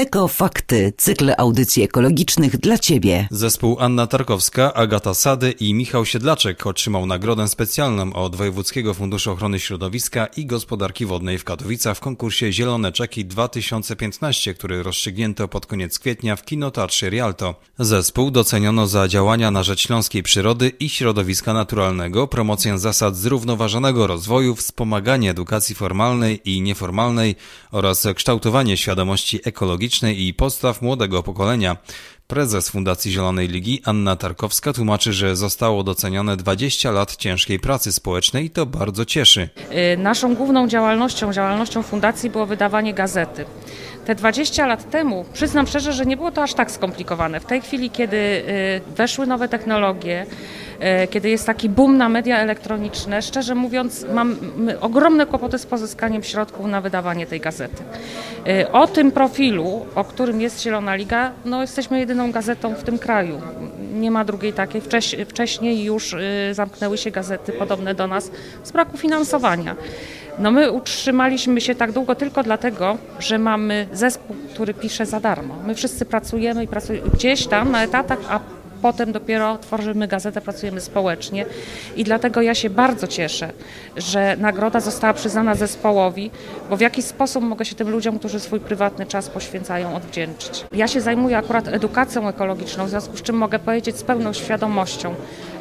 Ekofakty, cykl audycji ekologicznych dla Ciebie. Zespół Anna Tarkowska, Agata Sady i Michał Siedlaczek otrzymał nagrodę specjalną od Wojewódzkiego Funduszu Ochrony Środowiska i Gospodarki Wodnej w Katowicach w konkursie Zielone Czeki 2015, który rozstrzygnięto pod koniec kwietnia w Kinoteatrze Rialto. Zespół doceniono za działania na rzecz śląskiej przyrody i środowiska naturalnego, promocję zasad zrównoważonego rozwoju, wspomaganie edukacji formalnej i nieformalnej oraz kształtowanie świadomości ekologicznej i postaw młodego pokolenia. Prezes Fundacji Zielonej Ligi Anna Tarkowska tłumaczy, że zostało docenione 20 lat ciężkiej pracy społecznej i to bardzo cieszy. Naszą główną działalnością fundacji było wydawanie gazety. Te 20 lat temu, przyznam szczerze, że nie było to aż tak skomplikowane. W tej chwili, kiedy weszły nowe technologie, kiedy jest taki boom na media elektroniczne, szczerze mówiąc, mamy ogromne kłopoty z pozyskaniem środków na wydawanie tej gazety. O tym profilu, o którym jest Zielona Liga, jesteśmy jedyną gazetą w tym kraju. Nie ma drugiej takiej. Wcześniej już zamknęły się gazety podobne do nas z braku finansowania. My utrzymaliśmy się tak długo tylko dlatego, że mamy zespół, który pisze za darmo. My wszyscy pracujemy gdzieś tam na etatach, a potem dopiero tworzymy gazetę, pracujemy społecznie i dlatego ja się bardzo cieszę, że nagroda została przyznana zespołowi, bo w jakiś sposób mogę się tym ludziom, którzy swój prywatny czas poświęcają, odwdzięczyć. Ja się zajmuję akurat edukacją ekologiczną, w związku z czym mogę powiedzieć z pełną świadomością,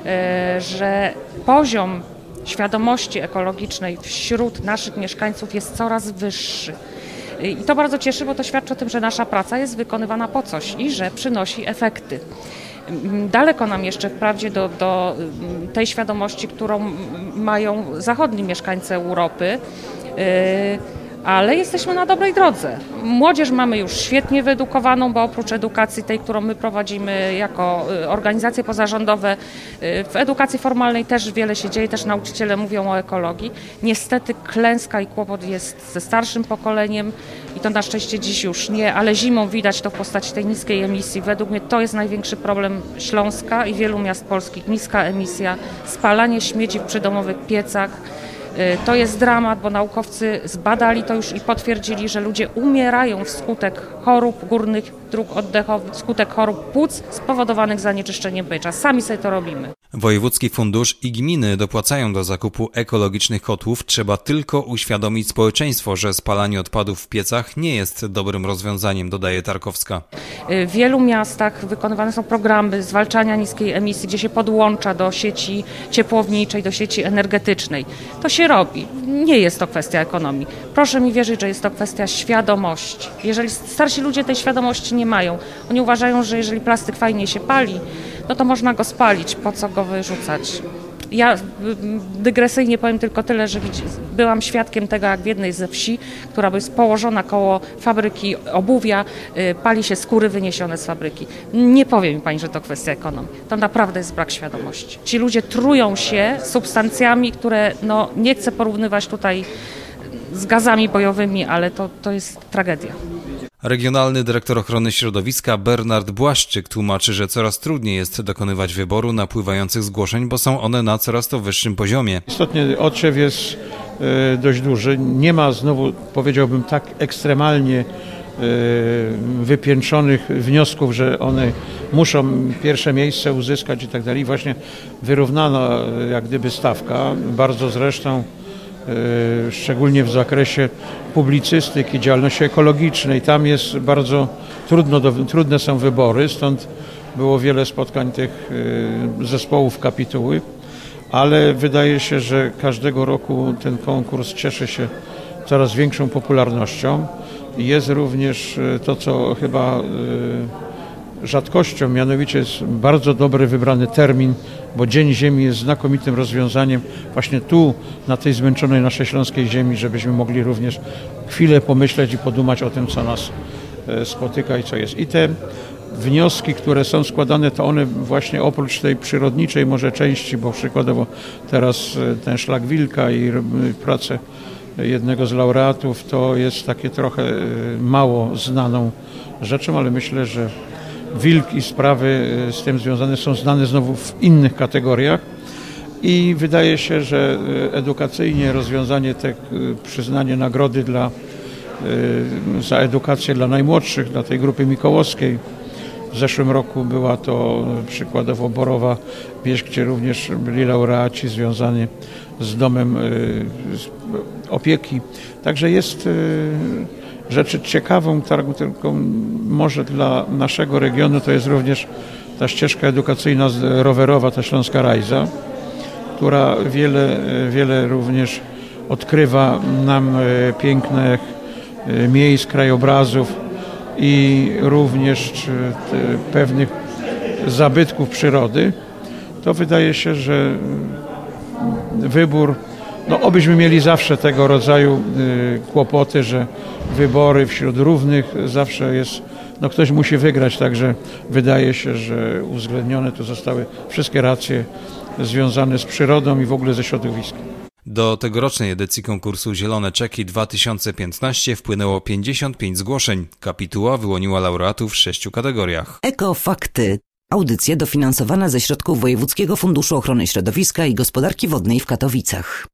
że poziom świadomości ekologicznej wśród naszych mieszkańców jest coraz wyższy. I to bardzo cieszy, bo to świadczy o tym, że nasza praca jest wykonywana po coś i że przynosi efekty. Daleko nam jeszcze wprawdzie do tej świadomości, którą mają zachodni mieszkańcy Europy, ale jesteśmy na dobrej drodze. Młodzież mamy już świetnie wyedukowaną, bo oprócz edukacji tej, którą my prowadzimy jako organizacje pozarządowe, w edukacji formalnej też wiele się dzieje, też nauczyciele mówią o ekologii. Niestety klęska i kłopot jest ze starszym pokoleniem i to na szczęście dziś już nie, ale zimą widać to w postaci tej niskiej emisji. Według mnie to jest największy problem Śląska i wielu miast polskich. Niska emisja, spalanie śmieci w przydomowych piecach. To jest dramat, bo naukowcy zbadali to już i potwierdzili, że ludzie umierają wskutek chorób górnych dróg oddechowych, wskutek chorób płuc spowodowanych zanieczyszczeniem powietrza. Sami sobie to robimy. Wojewódzki Fundusz i gminy dopłacają do zakupu ekologicznych kotłów. Trzeba tylko uświadomić społeczeństwo, że spalanie odpadów w piecach nie jest dobrym rozwiązaniem, dodaje Tarkowska. W wielu miastach wykonywane są programy zwalczania niskiej emisji, gdzie się podłącza do sieci ciepłowniczej, do sieci energetycznej. To się robi. Nie jest to kwestia ekonomii. Proszę mi wierzyć, że jest to kwestia świadomości. Jeżeli starsi ludzie tej świadomości nie mają, oni uważają, że jeżeli plastik fajnie się pali, to można go spalić, po co go wyrzucać. Ja dygresyjnie powiem tylko tyle, że byłam świadkiem tego, jak w jednej ze wsi, która jest położona koło fabryki obuwia, pali się skóry wyniesione z fabryki. Nie powie mi pani, że to kwestia ekonomii. To naprawdę jest brak świadomości. Ci ludzie trują się substancjami, które nie chcę porównywać tutaj z gazami bojowymi, ale to jest tragedia. Regionalny dyrektor ochrony środowiska Bernard Błaszczyk tłumaczy, że coraz trudniej jest dokonywać wyboru napływających zgłoszeń, bo są one na coraz to wyższym poziomie. Istotnie odsiew jest dość duży. Nie ma znowu, powiedziałbym, tak ekstremalnie wypiętrzonych wniosków, że one muszą pierwsze miejsce uzyskać i tak dalej. Właśnie wyrównano jak gdyby stawka, bardzo zresztą szczególnie w zakresie publicystyki, działalności ekologicznej. Tam jest bardzo trudne są wybory, stąd było wiele spotkań tych zespołów kapituły, ale wydaje się, że każdego roku ten konkurs cieszy się coraz większą popularnością. Jest również to, co chyba rzadkością, mianowicie jest bardzo dobry wybrany termin, bo Dzień Ziemi jest znakomitym rozwiązaniem właśnie tu, na tej zmęczonej naszej śląskiej ziemi, żebyśmy mogli również chwilę pomyśleć i podumać o tym, co nas spotyka i co jest. I te wnioski, które są składane, to one właśnie oprócz tej przyrodniczej może części, bo przykładowo teraz ten szlak wilka i pracę jednego z laureatów, to jest takie trochę mało znaną rzeczą, ale myślę, że wilk i sprawy z tym związane są znane znowu w innych kategoriach i wydaje się, że edukacyjnie rozwiązanie przyznanie nagrody dla za edukację dla najmłodszych, dla tej grupy mikołowskiej. W zeszłym roku była to przykładowo Borowa Wieś, gdzie również byli laureaci związani z domem opieki. Także jest rzeczy ciekawą, tylko może dla naszego regionu to jest również ta ścieżka edukacyjna rowerowa, ta Śląska Rajza, która wiele również odkrywa nam pięknych miejsc, krajobrazów i również pewnych zabytków przyrody. To wydaje się, że wybór, obyśmy mieli zawsze tego rodzaju kłopoty, że wybory wśród równych zawsze jest, ktoś musi wygrać, także wydaje się, że uwzględnione tu zostały wszystkie racje związane z przyrodą i w ogóle ze środowiskiem. Do tegorocznej edycji konkursu Zielone Czeki 2015 wpłynęło 55 zgłoszeń. Kapituła wyłoniła laureatów w 6 kategoriach. Ekofakty. Audycja dofinansowana ze środków Wojewódzkiego Funduszu Ochrony Środowiska i Gospodarki Wodnej w Katowicach.